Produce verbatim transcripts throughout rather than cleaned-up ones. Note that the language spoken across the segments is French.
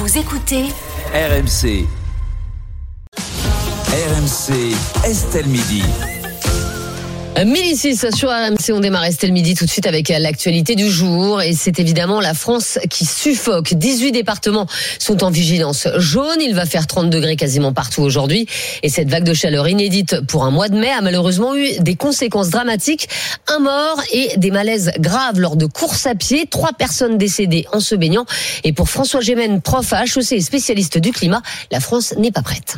Vous écoutez R M C. R M C, Estelle Midi. mille six sur R M C, on démarre Estelle Midi tout de suite avec l'actualité du jour et c'est évidemment la France qui suffoque. dix-huit départements sont en vigilance jaune, il va faire trente degrés quasiment partout aujourd'hui et cette vague de chaleur inédite pour un mois de mai a malheureusement eu des conséquences dramatiques, un mort et des malaises graves lors de courses à pied, trois personnes décédées en se baignant et pour François Gémen, prof à H E C et spécialiste du climat, la France n'est pas prête.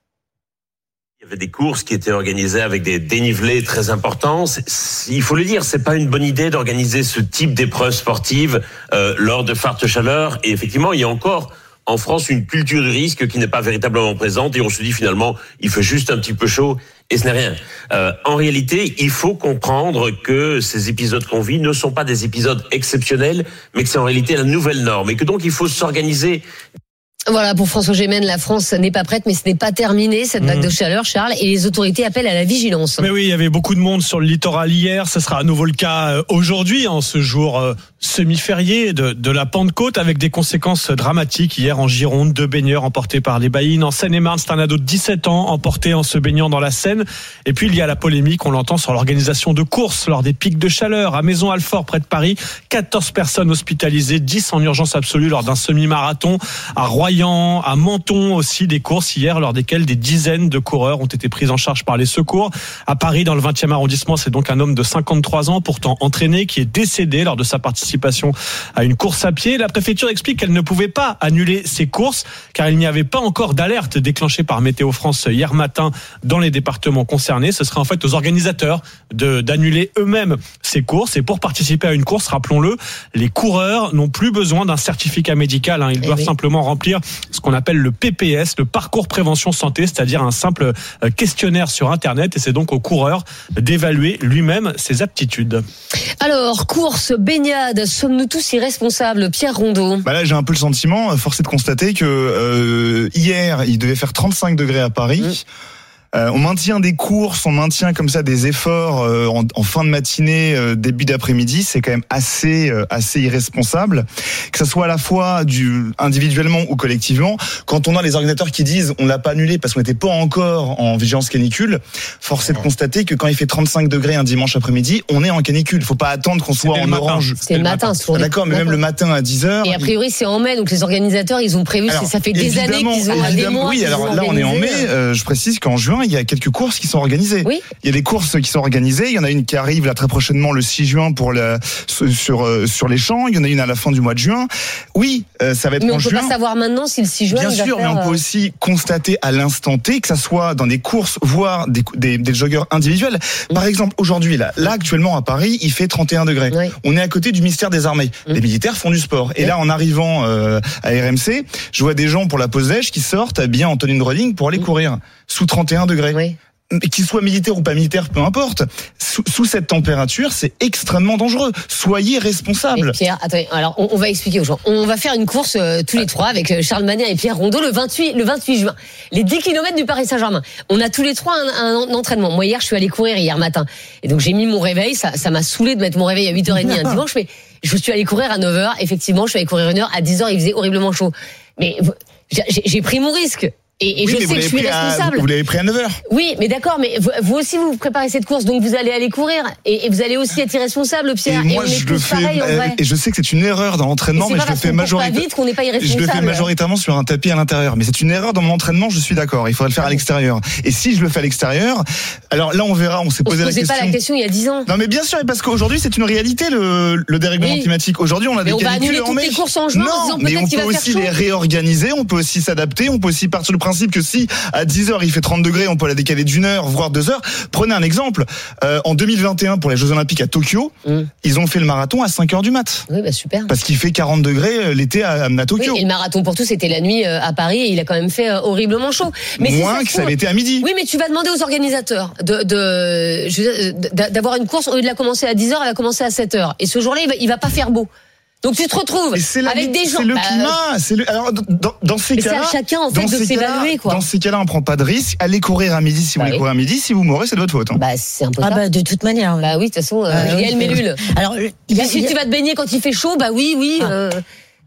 Il y avait des courses qui étaient organisées avec des dénivelés très importants. C'est, c'est, il faut le dire, c'est pas une bonne idée d'organiser ce type d'épreuves sportives euh, lors de fortes chaleurs. Et effectivement, il y a encore en France une culture du risque qui n'est pas véritablement présente. Et on se dit finalement, il fait juste un petit peu chaud et ce n'est rien. Euh, en réalité, il faut comprendre que ces épisodes qu'on vit ne sont pas des épisodes exceptionnels, mais que c'est en réalité la nouvelle norme. Et que donc il faut s'organiser. Voilà, pour François Gémen, la France n'est pas prête, mais ce n'est pas terminé, cette vague mmh. de chaleur, Charles, et les autorités appellent à la vigilance. Mais oui, il y avait beaucoup de monde sur le littoral hier, ce sera à nouveau le cas aujourd'hui, en ce jour euh, semi-férié de, de la Pentecôte, avec des conséquences dramatiques. Hier, en Gironde, deux baigneurs emportés par les baïnes. En Seine-et-Marne, c'est un ado de dix-sept ans emporté en se baignant dans la Seine. Et puis, il y a la polémique, on l'entend, sur l'organisation de courses lors des pics de chaleur. À Maison-Alfort, près de Paris, quatorze personnes hospitalisées, dix en urgence absolue lors d'un semi-marathon. À Royan, à Menton aussi, des courses hier lors desquelles des dizaines de coureurs ont été pris en charge par les secours. À Paris, dans le vingtième arrondissement, c'est donc un homme de cinquante-trois ans, pourtant entraîné, qui est décédé lors de sa participation à une course à pied. La préfecture explique qu'elle ne pouvait pas annuler ces courses car il n'y avait pas encore d'alerte déclenchée par Météo France hier matin dans les départements concernés. Ce serait en fait aux organisateurs de, d'annuler eux-mêmes ces courses. Et pour participer à une course, rappelons-le, les coureurs n'ont plus besoin d'un certificat médical. Hein. Ils doivent oui. simplement remplir ce qu'on appelle le P P S, le parcours prévention santé, c'est-à-dire un simple questionnaire sur Internet, et c'est donc au coureur d'évaluer lui-même ses aptitudes. Alors, course, baignade, sommes-nous tous irresponsables, Pierre Rondeau? Bah là, j'ai un peu le sentiment, force est de constater que euh, hier, il devait faire trente-cinq degrés à Paris. Mmh. Euh, on maintient des courses, on maintient comme ça des efforts euh, en, en fin de matinée, euh, début d'après-midi. C'est quand même assez, euh, assez irresponsable, que ça soit à la fois du individuellement ou collectivement. Quand on a les organisateurs qui disent on l'a pas annulé parce qu'on n'était pas encore en vigilance canicule, force est de constater que quand il fait trente-cinq degrés un dimanche après-midi, on est en canicule. Faut pas attendre qu'on soit en orange. C'est le matin. Ah, d'accord, mais même le matin à dix heures. Et a priori c'est en mai, donc les organisateurs ils ont prévu. Alors, ça fait des années qu'ils ont des mois. Oui, alors là on est en mai. Euh, je précise qu'en juin il y a quelques courses qui sont organisées. Oui. Il y a des courses qui sont organisées. Il y en a une qui arrive là très prochainement le six juin pour la, sur, sur les champs. Il y en a une à la fin du mois de juin. Oui, euh, ça va être mais en juin. Mais on peut pas savoir maintenant si le six juin. Bien sûr, mais on peut aussi constater à l'instant T que ça soit dans des courses, voire des, des, des joggeurs individuels. Mmh. Par exemple, aujourd'hui, là, là, actuellement à Paris, il fait trente et un degrés. Oui. On est à côté du ministère des Armées. Mmh. Les militaires font du sport. Et oui. là, en arrivant euh, à R M C, je vois des gens pour la pause déj qui sortent habillés en tenue de running pour aller mmh. courir sous trente et un degrés. Oui. Qu'ils soient militaires ou pas militaires, peu importe. Sous, sous cette température, c'est extrêmement dangereux. Soyez responsables. Mais Pierre, attendez, alors on, on va expliquer aux gens. On va faire une course euh, tous les trois avec Charles Manin et Pierre Rondeau le vingt-huit, le vingt-huit juin. Les dix kilomètres du Paris Saint-Germain. On a tous les trois un, un, un entraînement. Moi hier, je suis allé courir hier matin. Et donc j'ai mis mon réveil. Ça, ça m'a saoulé de mettre mon réveil à huit heures trente un dimanche. Mais je suis allé courir à neuf heures. Effectivement, je suis allé courir une heure. À dix heures, il faisait horriblement chaud. Mais j'ai, j'ai pris mon risque. Et, et oui, je sais que je suis responsable. À, vous l'avez pris à neuf heures. Oui, mais d'accord, mais vous, vous aussi vous préparez cette course, donc vous allez aller courir et, et vous allez aussi être irresponsable, Pierre. Et moi, et on est je le fais. Pareil, et je sais que c'est une erreur dans l'entraînement, mais je le fais majoritairement. Je le fais majoritairement sur un tapis à l'intérieur, mais c'est une erreur dans mon entraînement. Je suis d'accord. Il faudrait le faire à l'extérieur. Et si je le fais à l'extérieur, alors là, on verra. On s'est posé on la question. On se posait pas la question il y a dix ans. Non, mais bien sûr, parce qu'aujourd'hui, c'est une réalité le, le dérèglement oui. climatique. Aujourd'hui, on a mais des on canicules va annuler toutes les courses en juin en disant peut-être qu'il va faire chaud. Mais on peut aussi les réorganiser. On peut aussi s'adapter. On peut aussi partir du principe que si à dix heures il fait trente degrés, on peut la décaler d'une heure voire deux heures. Prenez un exemple, euh, en deux mille vingt et un pour les Jeux Olympiques à Tokyo, mmh. ils ont fait le marathon à cinq heures du mat. Oui, bah super. Parce qu'il fait quarante degrés l'été à, à Tokyo. Oui, et le marathon pour tous c'était la nuit à Paris et il a quand même fait horriblement chaud. Mais moins si ça que ça avait été à midi. Oui, mais tu vas demander aux organisateurs de, de, je, d'avoir une course au lieu de la commencer à dix heures, elle va commencer à sept heures. Et ce jour-là, il va, il va pas faire beau. Donc tu te retrouves la, avec des gens. C'est le climat. C'est le, alors dans, dans ces mais cas-là, c'est à chacun en fait de s'évaluer quoi. Dans ces cas-là, on prend pas de risque. Allez courir à midi si bah vous voulez oui. courir à midi. Si vous mourrez, c'est de votre faute. Hein. Bah c'est un peu ah ça. bah de toute manière. Bah oui, de toute façon, euh, Yael Mellul. Alors, il y a, si il y a... tu vas te baigner quand il fait chaud, bah oui, oui. Ah. Euh...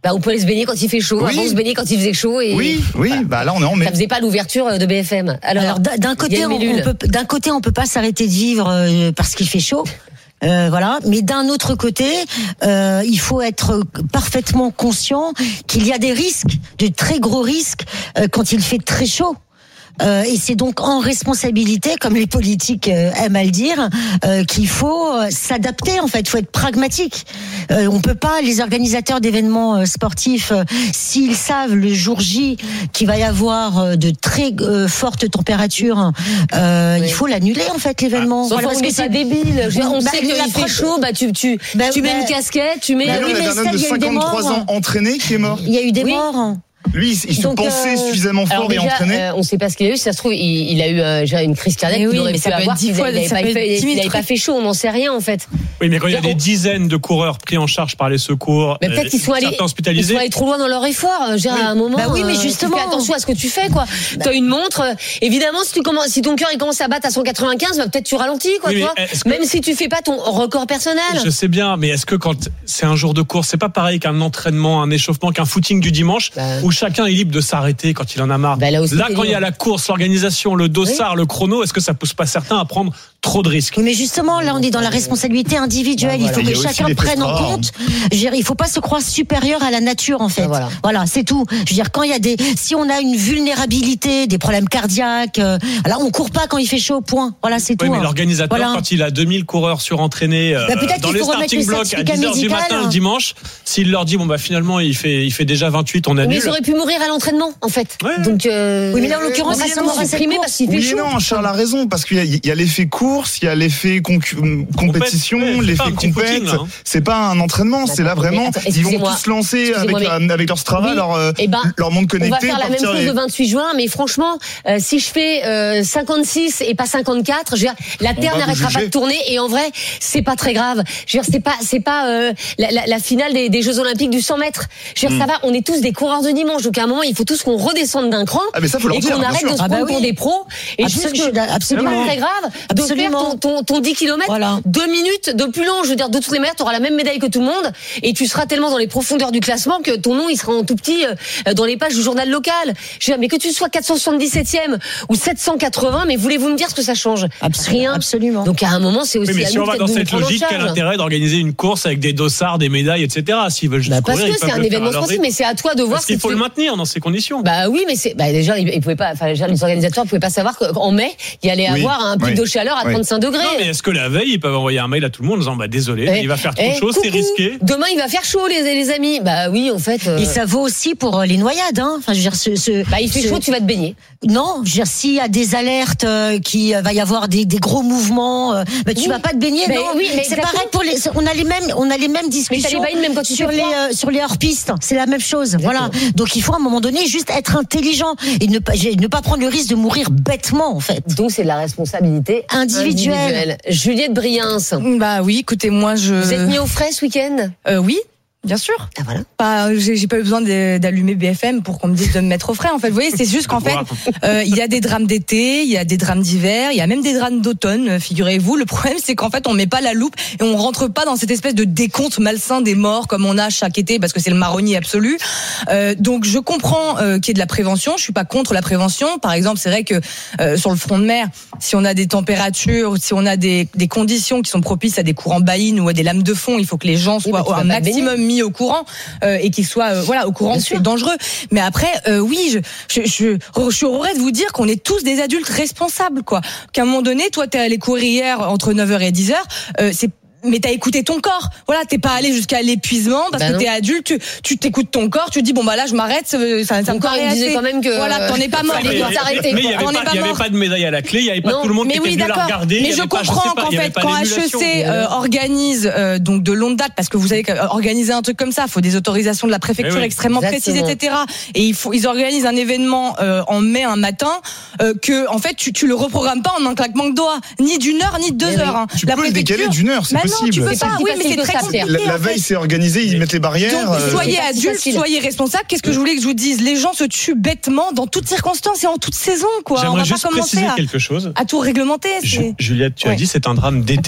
Bah, on peut aller se baigner quand il fait chaud. Oui. Avant, on se baignait quand il faisait chaud. Et Oui, oui, voilà. bah là on est en mai. Ça faisait pas l'ouverture de B F M. Alors, Alors d'un d'un côté, on, on peut, d'un côté, on peut pas s'arrêter de vivre euh, parce qu'il fait chaud. Euh, voilà, mais d'un autre côté, euh, il faut être parfaitement conscient qu'il y a des risques, de très gros risques, euh, quand il fait très chaud. Euh, et c'est donc en responsabilité, comme les politiques euh, aiment à le dire, euh, qu'il faut euh, s'adapter. En fait, il faut être pragmatique. Euh, on peut pas, les organisateurs d'événements euh, sportifs, euh, s'ils savent le jour J qu'il va y avoir euh, de très euh, fortes températures, euh, oui. il faut l'annuler en fait l'événement. Ah, voilà, parce que c'est débile. Je veux dire, on bah, sait qu'il fait chaud, bah tu tu bah, tu mets bah, une casquette, tu mets. Mais là, oui, on mais a un homme de cinquante-trois ans entraîné qui est mort. Il y a eu des oui. morts. Lui, il se Donc, pensait euh, suffisamment fort déjà, et entraîné. Euh, on ne sait pas ce qu'il a eu. Si ça se trouve, il, il a eu euh, une crise cardiaque. Oui, il aurait mais pu ça peut avoir être dix s'il fois, n'avait ça pas, peut être fait, dix mille il avait pas fait chaud. On n'en sait rien en fait. Oui, mais quand il y a des dizaines de coureurs pris en charge par les secours, mais peut-être qu'ils sont allés, ils sont allés trop loin dans leur effort. Je veux dire, oui. à un moment, bah oui, mais justement, euh, fais attention à ce que tu fais, quoi. Bah. Tu as une montre. Euh, évidemment, si tu commences, si ton cœur il commence à battre à cent quatre-vingt-quinze, bah, peut-être tu ralentis, quoi. Oui, toi. Que... Même si tu fais pas ton record personnel. Je sais bien, mais est-ce que quand c'est un jour de course, c'est pas pareil qu'un entraînement, un échauffement, qu'un footing du dimanche, bah. où chacun est libre de s'arrêter quand il en a marre. Bah, là, aussi, là quand il y a la course, l'organisation, le dossard, oui. le chrono, est-ce que ça pousse pas certains à prendre trop de risques? Mais justement, là, on est dans la responsabilité individuelle. Bah, voilà. Il faut que chacun prenne en compte. Je veux dire, il faut pas se croire supérieur à la nature, en fait. Bah, voilà. Voilà, c'est tout. Je veux dire, quand il y a des, si on a une vulnérabilité, des problèmes cardiaques, euh, là, on court pas quand il fait chaud, point. Voilà, c'est oui, tout. Mais hein. l'organisateur, voilà. quand il a deux mille coureurs surentraînés, euh, bah, dans les starting blocks à dix heures du matin le dimanche, s'il leur dit, bon, bah, finalement, il fait, il fait déjà vingt-huit, on annule. Mais ils auraient pu mourir à l'entraînement, en fait. Ouais. Donc, euh, oui, mais là, en l'occurrence, ça va s'exprimer parce qu'il fait oui chaud. Non, Charles a raison, parce qu'il y a, il y a l'effet course, il y a l'effet concu- compétition, ouais, l'effet compète. Hein. C'est pas un entraînement, c'est là vraiment, attends, ils vont tous se lancer avec, la, avec leur Strava, oui, leur, eh ben, leur monde connecté. On va faire la même chose et... le vingt-huit juin, mais franchement, euh, si je fais euh, cinquante-six et pas cinquante-quatre, je veux dire, la Terre n'arrêtera pas de tourner et en vrai, c'est pas très grave. Je veux dire, c'est pas, c'est pas euh, la, la, la finale des, des Jeux Olympiques du cent mètres. Je veux dire, mm. ça va, on est tous des coureurs de dimanche, donc à un moment, il faut tous qu'on redescende d'un cran ah, mais ça, faut leur et dire, qu'on arrête sûr. de se prendre ah bah pour oui. des pros. Et absolument, juste que, absolument. c'est pas très grave absolument. de faire ton, ton, ton dix kilomètres, voilà. deux minutes de plus long. Je veux dire, de toutes les manières, tu auras la même médaille que tout le monde et tu seras tellement dans les profondeurs du classement que ton nom, il sera en tout petit euh, dans les pages du journal local. Je veux dire, mais que tu sois quatre cent soixante-dix-septième ou sept cent quatre-vingts, mais voulez-vous me dire ce que ça change? Absolument. Rien. Absolument. Donc à un moment, c'est aussi oui, mais à si nous on va dans cette logique, quel intérêt d'organiser une course avec des dossards, des médailles, et cetera. S'ils veulent juste bah, courir, parce que c'est un événement sportif, mais c'est à toi de voir. Parce qu'il faut le maintenir dans ces conditions. Bah oui, mais c'est bah déjà ils pouvaient pas. Enfin, les organisateurs pouvaient pas savoir qu'en mai il y allait oui, avoir un pic oui, de chaleur à oui. trente-cinq degrés. Non, mais est-ce que la veille ils peuvent envoyer un mail à tout le monde en disant bah désolé, eh, il va faire trop eh, chaud, coucou, c'est risqué. Demain il va faire chaud les les amis. Bah oui, en fait. Euh... Et ça vaut aussi pour les noyades, hein. Enfin, je veux dire, ce, ce bah il fait ce... chaud, tu vas te baigner. Non, je veux dire, s'il y a des alertes, euh, qu'il va y avoir des, des gros mouvements, euh, bah, tu oui. vas pas te baigner, mais non. Oui, mais c'est pareil pour les, on a les mêmes, on a les mêmes discussions mais même quand tu sur les, euh, sur les hors-pistes. C'est la même chose. Exactement. Voilà. Donc il faut à un moment donné juste être intelligent et ne pas, ne pas prendre le risque de mourir bêtement, en fait. Donc c'est de la responsabilité individuelle. individuelle. Juliette Briens. Bah oui, écoutez, moi je. Vous êtes mis au frais ce week-end? euh, Oui. Bien sûr. Ah voilà. Pas, j'ai, j'ai pas eu besoin de, d'allumer B F M pour qu'on me dise de me mettre au frais. En fait, vous voyez, c'est juste qu'en fait, euh, il y a des drames d'été, il y a des drames d'hiver, il y a même des drames d'automne. Figurez-vous. Le problème, c'est qu'en fait, on met pas la loupe et on rentre pas dans cette espèce de décompte malsain des morts comme on a chaque été parce que c'est le marronnier absolu. Euh, donc, je comprends euh, qu'il y ait de la prévention. Je suis pas contre la prévention. Par exemple, c'est vrai que euh, sur le front de mer, si on a des températures, si on a des, des conditions qui sont propices à des courants bïnes ou à des lames de fond, il faut que les gens soient oui, un maximum mis au courant euh, et qu'ils soient euh, voilà au courant que c'est dangereux. Mais après euh, oui, je je je, je suis heureux de vous dire qu'on est tous des adultes responsables quoi. Qu'à un moment donné, toi t'es allé courir hier entre neuf heures et dix heures, euh, c'est mais t'as écouté ton corps. Voilà, t'es pas allé jusqu'à l'épuisement parce bah que non. T'es adulte, tu, tu t'écoutes ton corps, tu te dis bon bah là je m'arrête, ça, ça ton me corps il me disait quand même que voilà, t'en es pas mort, mais il y avait, avait pas de médaille à la clé, il y avait pas non, tout le monde qui oui, était venu la regarder. Mais je comprends qu'en fait quand H E C euh, organise euh, donc de longue date, parce que vous savez qu'organiser un truc comme ça, il faut des autorisations de la préfecture oui. extrêmement Exactement. précises, et cetera. Et il faut, ils organisent un événement euh, en mai un matin euh, que en fait tu, tu le reprogrammes pas en un claquement de doigts, ni d'une heure ni de deux heures. Hein. Tu peux le décaler d'une heure, c'est possible. Tu peux pas. Mais c'est très compliqué. La, la veille, c'est organisé, ils mettent les barrières. Donc, soyez euh, adultes, soyez responsables. Qu'est-ce que je voulais que je vous dise? Les gens se tuent bêtement dans toutes circonstances et en toute saison, quoi. J'aimerais On va juste pas commencer préciser à, quelque chose. à tout réglementer. Ju- Juliette, tu ouais. as dit c'est un drame d'été.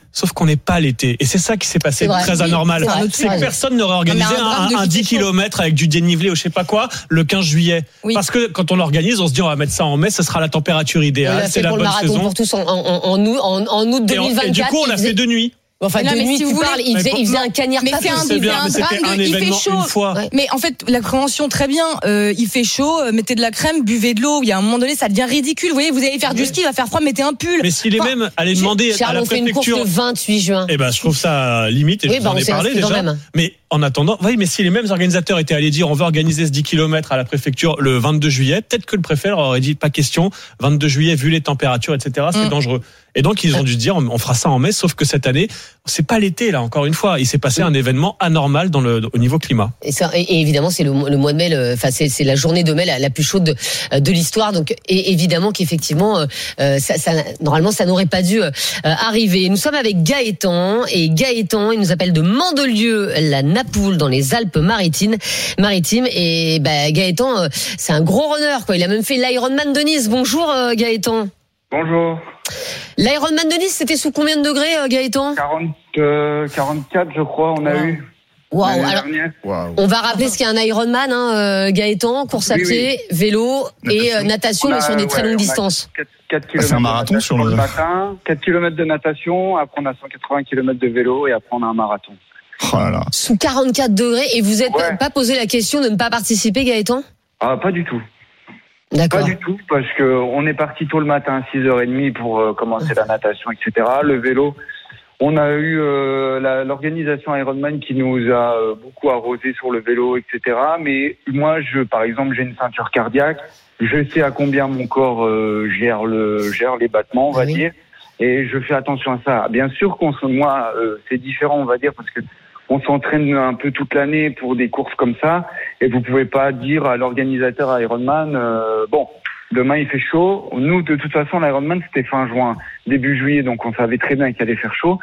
Sauf qu'on n'est pas l'été. Et c'est ça qui s'est passé C'est très vrai. anormal. C'est vrai. C'est que personne n'aurait organisé Non, mais un un, drame de un qui dix fait chaud. kilomètres avec du dénivelé ou je sais pas quoi le quinze juillet. Oui. Parce que quand on l'organise, on se dit on va mettre ça en mai, ce sera la température On idéale, l'a c'est fait la pour le bonne marathon saison. pour tous en, en, en, août- en, en août Et, deux en- mille vingt-quatre. et du coup, on il l'a faisait- fait de nuit. Enfin, Mais non, de mais nuit, si tu vous parles, voulez- il faisait, Mais il faisait pour- un cagnard Mais pas c'est un possible. C'est bien, un mais drame c'était de- un il fait événement chaud. une fois. Ouais. Mais en fait, la prévention, très bien. Euh, il fait chaud, euh, mettez de la crème, buvez de l'eau. Il y a un moment donné, ça devient ridicule. Vous voyez, vous allez faire du ski, il va faire froid, mettez un pull. Mais si les Enfin, mêmes allaient demander à Charles, la on fait une course préfecture. le vingt-huit juin. Eh ben, je trouve ça limite et Oui, je vous bah, en on ai s'est parlé inscrit quand déjà. même. Mais en attendant, oui, mais si les mêmes organisateurs étaient allés dire on va organiser ce dix kilomètres à la préfecture le vingt-deux juillet, peut-être que le préfet leur aurait dit pas question, vingt-deux juillet, vu les températures, et cetera, c'est Mm. dangereux. Et donc, ils ont dû se dire on fera ça en mai, sauf que cette année, c'est pas l'été, là, encore une fois. Il s'est passé un événement anormal dans le, au niveau climat. Et, ça, et, et évidemment, c'est le, le mois de mai, le- enfin c'est, c'est la journée de mai la, la plus chaude de, de l'histoire. Donc, et évidemment qu'effectivement, euh, ça, ça, normalement, ça n'aurait pas dû euh, arriver. Nous sommes avec Gaëtan et Gaëtan, il nous appelle de Mandelieu, la Napoule, dans les Alpes-Maritimes. Maritimes. Et bah, Gaëtan, euh, c'est un gros runner, quoi. Il a même fait l'Ironman de Nice. Bonjour, euh, Gaëtan. Bonjour. L'Ironman de Nice, c'était sous combien de degrés, euh, Gaëtan? quarante, euh, quarante-quatre, je crois, on a Wow. eu. Waouh. l'année Alors, dernière. Waouh. on va rappeler ce qu'est un Ironman, hein, euh, Gaëtan, course à Oui, pied, vélo et euh, natation, On mais a, sur des très ouais, longues on a distances. quatre, quatre Bah, kilomètres c'est un de marathon natation sur le- le matin, quatre kilomètres de natation, après on a cent quatre-vingts kilomètres de vélo et après on a un marathon. Oh là là. Sous quarante-quatre degrés, et vous n'êtes Ouais. pas posé la question de ne pas participer, Gaëtan? Ah, pas du tout. Pas D'accord. du tout, parce que on est parti tôt le matin à six heures trente pour euh, commencer la natation, et cetera. Le vélo, on a eu euh, la- l'organisation Ironman qui nous a euh, beaucoup arrosé sur le vélo, et cetera. Mais moi, je, par exemple, j'ai une ceinture cardiaque. Je sais à combien mon corps euh, gère le gère les battements, on va Ah oui. dire, et je fais attention à ça. Bien sûr qu'on se, moi, euh, c'est différent, on va dire, parce que on s'entraîne un peu toute l'année pour des courses comme ça, et vous pouvez pas dire à l'organisateur Ironman, euh, bon, demain il fait chaud. Nous, de toute façon, l'Ironman c'était fin juin, début juillet, donc on savait très bien qu'il allait faire chaud,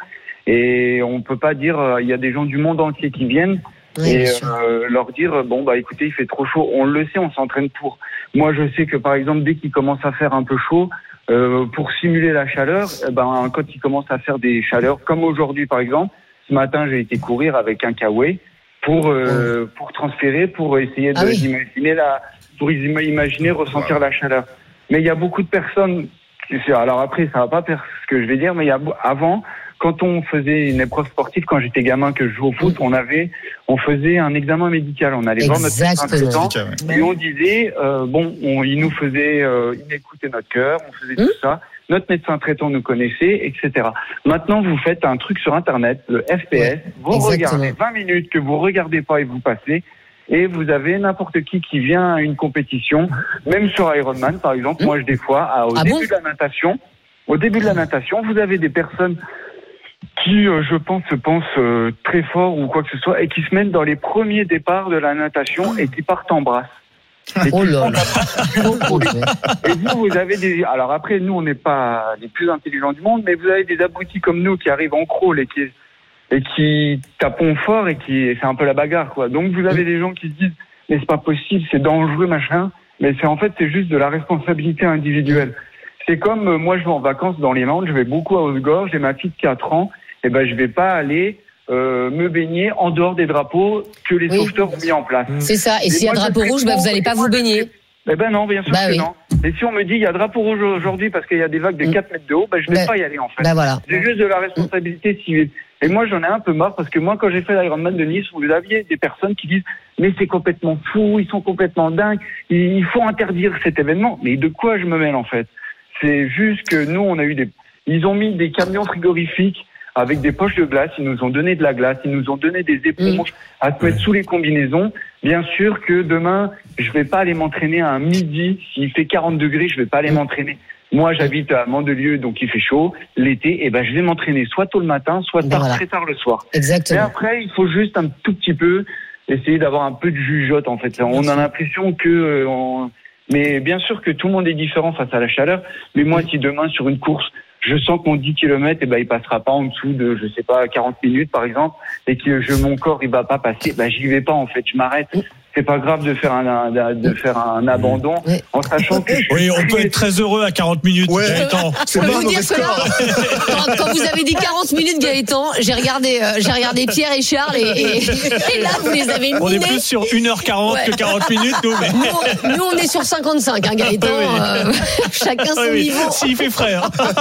et on peut pas dire, euh, il y a des gens du monde entier qui viennent. Oui, et bien sûr. euh, leur dire bon bah écoutez il fait trop chaud, on le sait, on s'entraîne pour. Moi je sais que par exemple dès qu'il commence à faire un peu chaud, euh, pour simuler la chaleur, eh ben quand il commence à faire des chaleurs comme aujourd'hui par exemple, ce matin j'ai été courir avec un kawaii pour euh, pour transférer, pour essayer de, Ah oui. d'imaginer la pour ima- imaginer ressentir la chaleur. Mais il y a beaucoup de personnes qui- alors après ça va pas faire ce que je vais dire, mais il y a avant, quand on faisait une épreuve sportive, quand j'étais gamin, que je jouais au foot, on avait, on faisait un examen médical. On allait voir notre médecin Exactement. traitant Médical, ouais. et on disait, euh, bon, on, il nous faisait, euh, il écoutait notre cœur, on faisait Hum. tout ça. Notre médecin traitant nous connaissait, et cetera. Maintenant, vous faites un truc sur Internet, le F P S. Vous exactement. regardez vingt minutes que vous regardez pas et vous passez. Et vous avez n'importe qui qui vient à une compétition, même sur Ironman, par exemple. Hum. Moi, je des fois, à- au Ah début bon de la natation, au début de la natation, vous avez des personnes qui, euh, je pense, se pensent euh, très fort ou quoi que ce soit, et qui se mettent dans les premiers départs de la natation et qui partent en brasse. Et Oh qui là font là. la brasse. Et vous, vous avez des. Alors après, nous, on n'est pas les plus intelligents du monde, mais vous avez des abrutis comme nous qui arrivent en crawl et qui et qui tapons fort et qui c'est un peu la bagarre, quoi. Donc vous avez des gens qui se disent mais c'est pas possible, c'est dangereux, machin. Mais c'est en fait c'est juste de la responsabilité individuelle. C'est comme euh, moi je vais en vacances dans les Landes, je vais beaucoup à Haute-Gorge, j'ai ma fille de quatre ans, et ben je vais pas aller euh, me baigner en dehors des drapeaux que les Oui. sauveteurs ont mis en place. C'est ça. Et Et s'il y a moi, je drapeau fais rouge, bah, tout, vous allez et pas moi, vous je baigner. fais- Eh ben non, bien sûr Bah que oui. non. Et si on me dit il y a drapeau rouge aujourd'hui parce qu'il y a des vagues de Mm. quatre mètres de haut, ben je vais Bah- pas y aller en fait. Bah voilà. C'est juste de la responsabilité civile. Et moi, j'en ai un peu marre parce que moi, quand j'ai fait l'Ironman de Nice, vous aviez des personnes qui disent mais c'est complètement fou, ils sont complètement dingues, il faut interdire cet événement. Mais de quoi je me mêle en fait? C'est juste que nous, on a eu des, ils ont mis des camions frigorifiques avec des poches de glace, ils nous ont donné de la glace, ils nous ont donné des éponges à se mettre sous les combinaisons. Bien sûr que demain, je vais pas aller m'entraîner à un midi, s'il fait quarante degrés, je vais pas aller m'entraîner. Moi, j'habite à Mandelieu, donc il fait chaud. L'été, et ben, je vais m'entraîner soit tôt le matin, soit Ben tard, voilà. très tard le soir. Mais Exactement. après, il faut juste un tout petit peu essayer d'avoir un peu de jugeote, en fait. On a l'impression que, euh, on... mais bien sûr que tout le monde est différent face à la chaleur. Mais moi, si demain, sur une course, je sens que mon dix kilomètres, eh ben, il passera pas en dessous de, je sais pas, quarante minutes, par exemple, et que je, mon corps, il va pas passer, ben, j'y vais pas, en fait, je m'arrête. c'est pas grave de faire un, de faire un abandon, ouais. en sachant que. Oui, on peut être très heureux à quarante minutes. Ouais. Gaëtan. C'est On pas peut un vous dire mauvais que là, score. quand, quand vous avez dit quarante minutes, Gaëtan, j'ai regardé, euh, j'ai regardé Pierre et Charles et, et, et là vous les avez On est minés. plus sur une heure quarante Ouais. que quarante minutes, nous. Mais... Nous, nous, on est sur cinquante-cinq, hein, Gaëtan. Oui. euh, chacun son Ah oui, niveau. s'il fait frais. Hein.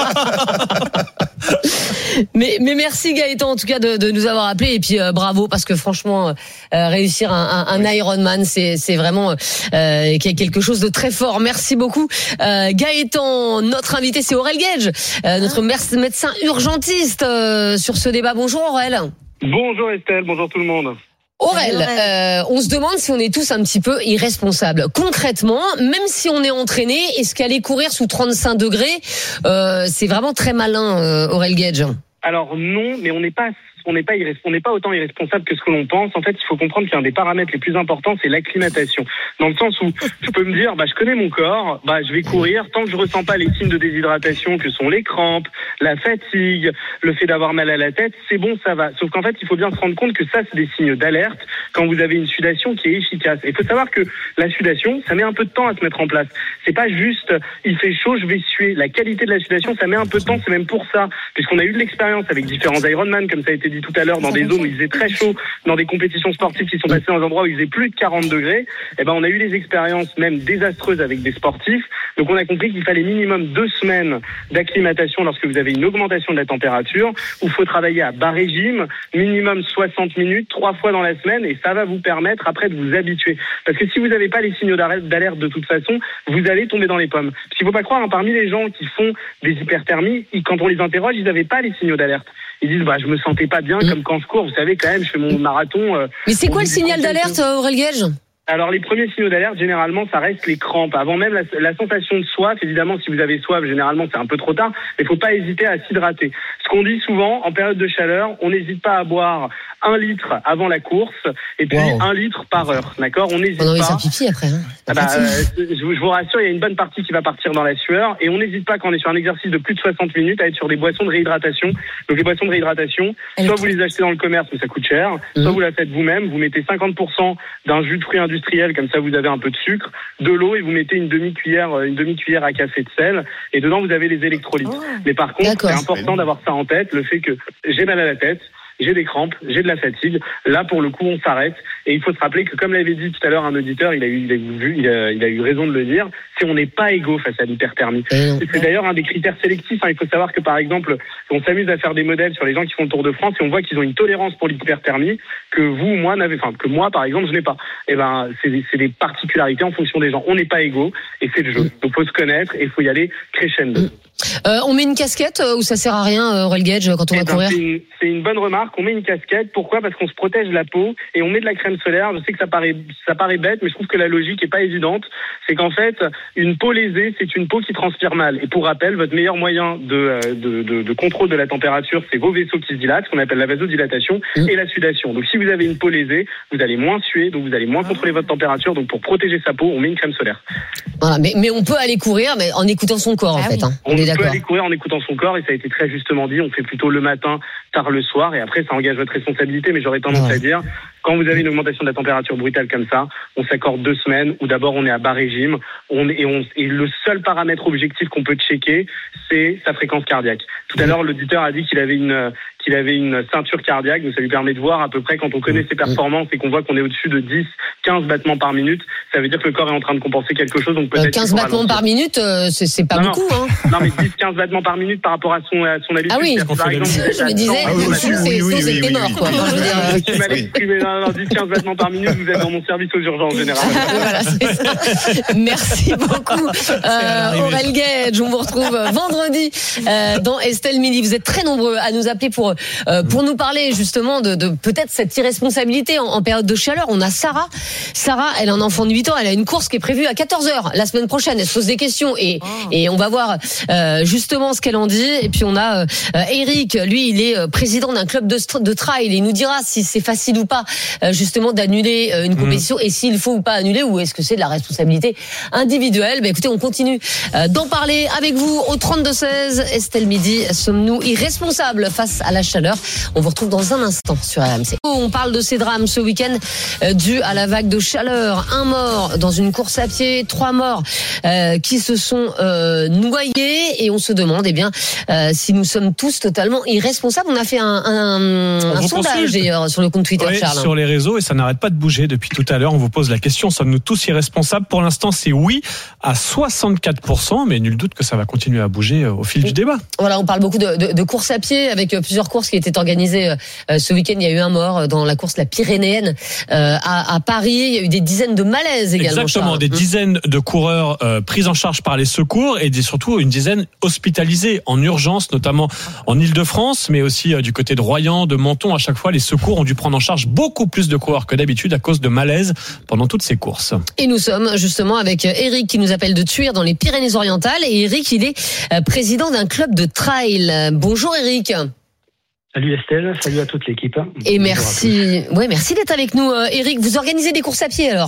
Mais, mais merci Gaëtan en tout cas de, de nous avoir appelé et puis euh, bravo parce que franchement euh, réussir un, un, un Ironman c'est, c'est vraiment euh, quelque chose de très fort. Merci beaucoup euh, Gaëtan. Notre invité c'est Aurel Gage, euh, notre médecin urgentiste euh, sur ce débat. Bonjour Aurel. Bonjour Estelle, bonjour tout le monde. Aurel, euh, on se demande si on est tous un petit peu irresponsables. Concrètement, même si on est entraîné, est-ce qu'aller courir sous trente-cinq degrés, euh, c'est vraiment très malin, euh, Aurel Gage? Alors non, mais on n'est pas on n'est pas irres- on n'est pas autant irresponsable que ce que l'on pense. En fait, il faut comprendre qu'un des paramètres les plus importants, c'est l'acclimatation. Dans le sens où je peux me dire, bah, je connais mon corps, bah, je vais courir tant que je ressens pas les signes de déshydratation que sont les crampes, la fatigue, le fait d'avoir mal à la tête, c'est bon, ça va. Sauf qu'en fait, il faut bien se rendre compte que ça, c'est des signes d'alerte quand vous avez une sudation qui est efficace. Il faut savoir que la sudation, ça met un peu de temps à se mettre en place. C'est pas juste, il fait chaud, je vais suer. La qualité de la sudation, ça met un peu de temps, c'est même pour ça. Puisqu'on a eu de l'expérience avec différents Ironman, comme ça a été dit tout à l'heure, dans des zones où il faisait très chaud, dans des compétitions sportives qui sont passées dans des endroits où il faisait plus de quarante degrés, eh ben, on a eu des expériences même désastreuses avec des sportifs. Donc, on a compris qu'il fallait minimum deux semaines d'acclimatation lorsque vous avez une augmentation de la température, où il faut travailler à bas régime, minimum soixante minutes, trois fois dans la semaine, et ça va vous permettre après de vous habituer. Parce que si vous n'avez pas les signaux d'alerte de toute façon, vous allez tomber dans les pommes. Parce qu'il ne faut pas croire, hein, parmi les gens qui font des hyperthermies, quand on les interroge, ils n'avaient pas les signaux d'alerte. Ils disent, bah, je me sentais pas bien, mmh. comme quand je cours. Vous savez, quand même, je fais mon marathon. Euh, Mais c'est quoi le signal d'alerte, Aurel Gage? Alors, les premiers signaux d'alerte, généralement, ça reste les crampes. Avant même la, la sensation de soif, évidemment, si vous avez soif, généralement, c'est un peu trop tard, mais il faut pas hésiter à s'hydrater. Ce qu'on dit souvent, en période de chaleur, on n'hésite pas à boire un litre avant la course, et puis wow. un litre par heure, d'accord? On n'hésite oh non, pas. Ça pipi après, hein. Ah bah, euh, je, vous, je vous rassure, il y a une bonne partie qui va partir dans la sueur, et on n'hésite pas, quand on est sur un exercice de plus de soixante minutes, à être sur des boissons de réhydratation. Donc les boissons de réhydratation, soit vous les achetez dans le commerce, mais ça coûte cher, mmh. soit vous la faites vous-même, vous mettez cinquante pour cent d'un jus de fruits industriel, comme ça vous avez un peu de sucre, de l'eau, et vous mettez une demi-cuillère, une demi-cuillère à café de sel, et dedans vous avez les électrolytes. Oh. Mais par contre, D'accord. c'est important d'avoir ça en tête, le fait que j'ai mal à la tête, j'ai des crampes, j'ai de la fatigue. Là, pour le coup, on s'arrête. Et il faut se rappeler que, comme l'avait dit tout à l'heure un auditeur, il a eu, il a eu, il a, il a eu raison de le dire, c'est on n'est pas égaux face à l'hyperthermie. Mmh. C'est d'ailleurs un des critères sélectifs. Hein. Il faut savoir que, par exemple, on s'amuse à faire des modèles sur les gens qui font le Tour de France et on voit qu'ils ont une tolérance pour l'hyperthermie que vous ou moi n'avez, enfin, que moi, par exemple, je n'ai pas. Et ben, c'est, c'est des particularités en fonction des gens. On n'est pas égaux et c'est le jeu. Donc, faut se connaître et il faut y aller crescendo. Mmh. Euh, on met une casquette ou ça sert à rien, Aurel Gage, quand on et va ben, courir? C'est une, c'est une bonne remarque. On met une casquette. Pourquoi? Parce qu'on se protège la peau et on met de la crème solaire. Je sais que ça paraît, ça paraît bête, mais je trouve que la logique est pas évidente. C'est qu'en fait, une peau lésée, c'est une peau qui transpire mal. Et pour rappel, votre meilleur moyen de, de, de, de contrôle de la température, c'est vos vaisseaux qui se dilatent, ce qu'on appelle la vasodilatation, mmh. et la sudation. Donc, si vous avez une peau lésée, vous allez moins suer, donc vous allez moins contrôler votre température. Donc, pour protéger sa peau, on met une crème solaire. Voilà, mais, mais on peut aller courir, mais en écoutant son corps, ah en oui. fait. Hein. On, on est d'accord. peut aller courir en écoutant son corps, et ça a été très justement dit. On fait plutôt le matin, tard le soir, et après, ça engage votre responsabilité. Mais j'aurais tendance ouais. à dire, quand vous avez une augmentation de la température brutale comme ça, on s'accorde deux semaines où d'abord on est à bas régime, on est, et, on, et le seul paramètre objectif qu'on peut checker, c'est sa fréquence cardiaque. Tout à l'heure, l'auditeur a dit qu'il avait une qu'il avait une ceinture cardiaque, donc ça lui permet de voir à peu près, quand on connaît ses performances et qu'on voit qu'on est au-dessus de dix, quinze battements par minute, ça veut dire que le corps est en train de compenser quelque chose. Donc peut-être euh, quinze battements ralentir. Par minute, euh, c'est, c'est pas non, beaucoup. Non. Hein. non, mais dix, quinze battements par minute par rapport à son, à son habitude. Ah oui, par exemple, je me disais, ah, oui, oui, c'est, oui, oui, c'est, oui, mort, oui, quoi. Oui, enfin, je veux dire, euh, tu m'avais exprimé, non, non, dix, quinze battements par minute, vous êtes dans mon service aux urgences, généralement. Voilà, c'est ça. Merci beaucoup, euh, Aurel Gage. On vous retrouve vendredi, euh, dans Estelle Midi. Vous êtes très nombreux à nous appeler pour, euh, pour nous parler justement de, de peut-être cette irresponsabilité en, en période de chaleur. On a Sarah. Sarah, elle a un enfant de huit ans. Elle a une course qui est prévue à quatorze heures la semaine prochaine. Elle se pose des questions et, oh. et on va voir euh, justement ce qu'elle en dit. Et puis on a euh, Eric. Lui, il est président d'un club de, de trail. Il nous dira si c'est facile ou pas euh, justement d'annuler euh, une compétition mmh. et s'il faut ou pas annuler, ou est-ce que c'est de la responsabilité individuelle. Ben écoutez, on continue euh, d'en parler avec vous au trente-deux seize. Estelle Midi, sommes-nous irresponsables face à la chaleur. On vous retrouve dans un instant sur R M C. On parle de ces drames ce week-end euh, dus à la vague de chaleur. Un mort dans une course à pied, trois morts euh, qui se sont euh, noyés et on se demande eh bien euh, si nous sommes tous totalement irresponsables. On a fait un, un, un sondage d'ailleurs sur le compte Twitter, oui, Charles. Sur les réseaux et ça n'arrête pas de bouger depuis tout à l'heure. On vous pose la question, sommes-nous tous irresponsables? Pour l'instant, c'est oui à soixante-quatre pour cent, mais nul doute que ça va continuer à bouger au fil du débat. Voilà, on parle beaucoup de, de, de courses à pied avec plusieurs courses qui étaient organisées euh, ce week-end. Il y a eu un mort dans la course la Pyrénéenne euh, à, à Paris. Il y a eu des dizaines de malaises également. Exactement, Charles. des dizaines de coureurs euh, pris en charge par les secours et des, surtout une dizaine hospitalisés en urgence, notamment en Île-de-France, mais aussi euh, du côté de Royan, de Menton. À chaque fois, les secours ont dû prendre en charge beaucoup plus de coureurs que d'habitude à cause de malaises pendant toutes ces courses. Et nous sommes justement avec Eric qui nous appelle de Thuir dans les Pyrénées-Orientales. Et Eric, il est président d'un club de trail. Bonjour Eric. Salut Estelle, salut à toute l'équipe. Et merci, ouais, merci d'être avec nous. Eric, vous organisez des courses à pied alors?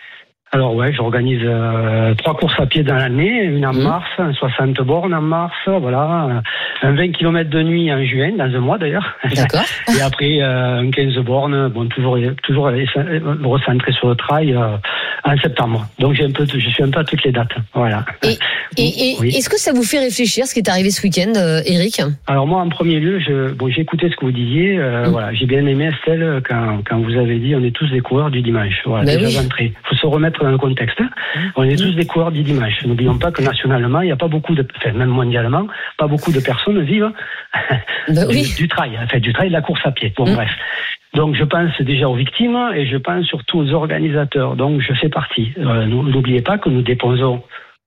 Alors ouais, j'organise euh, trois courses à pied dans l'année, une en mmh. mars, un soixante bornes en mars, voilà, un vingt kilomètres de nuit en juin, dans un mois d'ailleurs. D'accord. Et après euh, un quinze bornes, bon toujours toujours recentré sur le trail euh, en septembre. Donc j'ai un peu, je suis un peu à toutes les dates, voilà. Et, et, et oui. Est-ce que ça vous fait réfléchir ce qui est arrivé ce week-end, euh, Eric? Alors moi en premier lieu, je, bon j'ai écouté ce que vous disiez, euh, mmh. voilà, j'ai bien aimé Estelle quand quand vous avez dit on est tous des coureurs du dimanche, voilà, ben déjà oui. d'entrée. Faut se remettre dans le contexte. On est tous des coureurs du dimanche. N'oublions pas que nationalement, il n'y a pas beaucoup de, enfin même mondialement, pas beaucoup de personnes vivent ben oui. du, du trail, enfin du trail de la course à pied. Bon mmh. bref. Donc je pense déjà aux victimes et je pense surtout aux organisateurs. Donc je fais partie. Euh, n'oubliez pas que nous déposons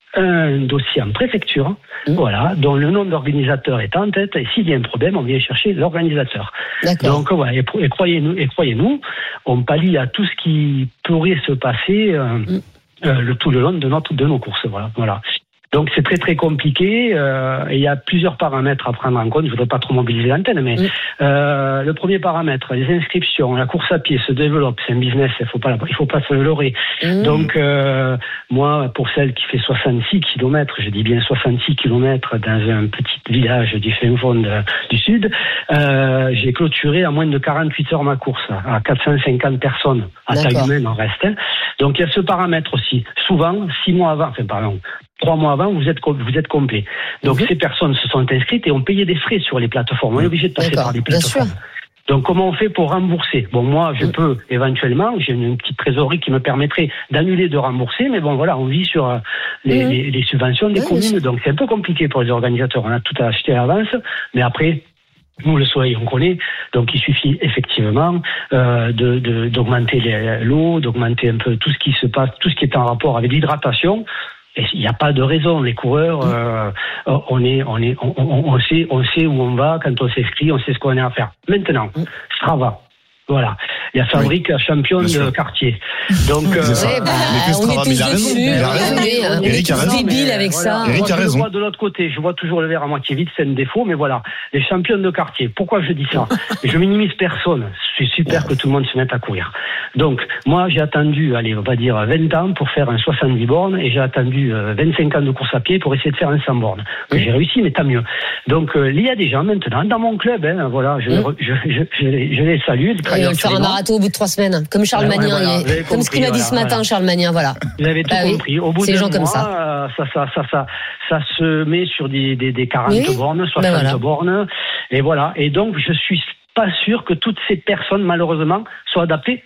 un dossier en préfecture, mmh. voilà, dont le nom d'organisateur est en tête, et s'il y a un problème, on vient chercher l'organisateur. D'accord. Donc voilà, et, et croyez-nous, et croyez-nous, on pallie à tout ce qui pourrait se passer euh, mmh. euh, le tout le long de notre de nos courses, voilà, voilà. Donc c'est très très compliqué euh, et il y a plusieurs paramètres à prendre en compte. Je voudrais pas trop mobiliser l'antenne, mais mmh. euh, le premier paramètre, les inscriptions, la course à pied se développe, c'est un business, il faut pas il faut pas se le leurrer. Mmh. Donc euh, moi, pour celle qui fait soixante-six kilomètres, je dis bien soixante-six kilomètres dans un petit village du fin fond de, du sud, euh, j'ai clôturé à moins de quarante-huit heures ma course à quatre cent cinquante personnes à taille humaine en reste. Donc il y a ce paramètre aussi. Souvent six mois avant, enfin pardon. Trois mois avant, vous êtes vous êtes complet. Donc mmh. ces personnes se sont inscrites et ont payé des frais sur les plateformes. On est obligé de passer D'accord. par des plateformes. Donc comment on fait pour rembourser? Bon, moi, je mmh. peux éventuellement, j'ai une, une petite trésorerie qui me permettrait d'annuler, de rembourser, mais bon, voilà, on vit sur euh, les, mmh. les, les subventions des mmh. communes, donc c'est un peu compliqué pour les organisateurs. On a tout à acheter à l'avance, mais après. Nous, le soleil, on connaît, donc il suffit effectivement euh, de, de, d'augmenter les, l'eau, d'augmenter un peu tout ce qui se passe, tout ce qui est en rapport avec l'hydratation. Et il n'y a pas de raison. Les coureurs, euh, on est, on est, on, on, on sait, on sait où on va quand on s'inscrit, on sait ce qu'on a à faire. Maintenant, Strava. Voilà. Il y a Fabrique, oui. champion de quartier. Donc, euh, ouais, bah, on est tous dessus. Il a raison. On est tous débiles avec ça. Eric a raison. Je le vois de l'autre côté. Je vois toujours le verre à moitié vide. C'est un défaut, mais voilà. Les champions de quartier. Pourquoi je dis ça? Je minimise personne. C'est super que tout le monde se mette à courir. Donc, moi, j'ai attendu, allez, on va dire vingt ans pour faire un soixante-dix bornes et j'ai attendu vingt-cinq ans de course à pied pour essayer de faire un cent bornes. Oui. J'ai réussi, mais tant mieux. Donc, euh, il y a des gens maintenant dans mon club, hein, voilà, je, mmh. je, je, je, je, les, je les salue. Ils veulent faire un marathon au bout de trois semaines, comme Charles ouais, Magnin, ouais, voilà, comme ce qu'il m'a dit ce matin, voilà. Charles Magnin, voilà. Vous avez tout bah, compris. Au bout de mois, comme ça. Euh, ça, ça, ça, ça, ça se met sur des, des, des quarante oui. bornes, soixante ben voilà. bornes, et voilà. Et donc, je suis pas sûr que toutes ces personnes, malheureusement, soient adaptées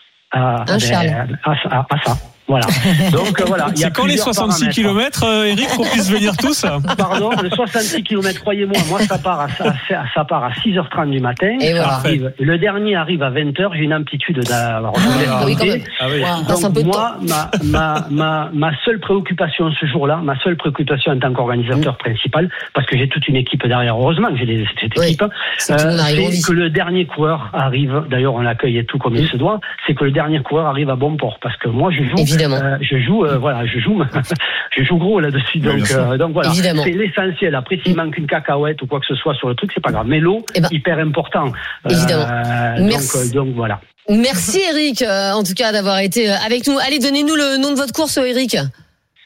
à, à, à, à, à ça. Voilà. Donc, euh, voilà. C'est quand les soixante-six kilomètres, euh, Eric, qu'on puisse venir tous? Pardon, le soixante-six kilomètres, croyez-moi, moi, ça part à, à, ça part à six heures trente du matin. Et voilà. Arrive, le dernier arrive à vingt heures, j'ai une amplitude d'avoir ah, oui, ah, oui. Donc, moi, ma, ma, ma, ma seule préoccupation ce jour-là, ma seule préoccupation en tant qu'organisateur mmh. principal, parce que j'ai toute une équipe derrière, heureusement que j'ai des, cette équipe, oui, c'est, euh, c'est que le dernier coureur arrive, d'ailleurs, on l'accueille et tout comme mmh. il se doit, c'est que le dernier coureur arrive à bon port, parce que moi, je joue. Évidemment. Euh, je joue, euh, voilà, je joue, je joue gros là-dessus. Donc, oui, euh, donc voilà, évidemment. C'est l'essentiel. Après, s'il manque une cacahuète ou quoi que ce soit sur le truc, c'est pas grave. Mais l'eau, eh ben, hyper important. Évidemment. Euh, Merci. Donc, euh, donc voilà. Merci Eric, euh, en tout cas d'avoir été avec nous. Allez, donnez-nous le nom de votre course, Eric.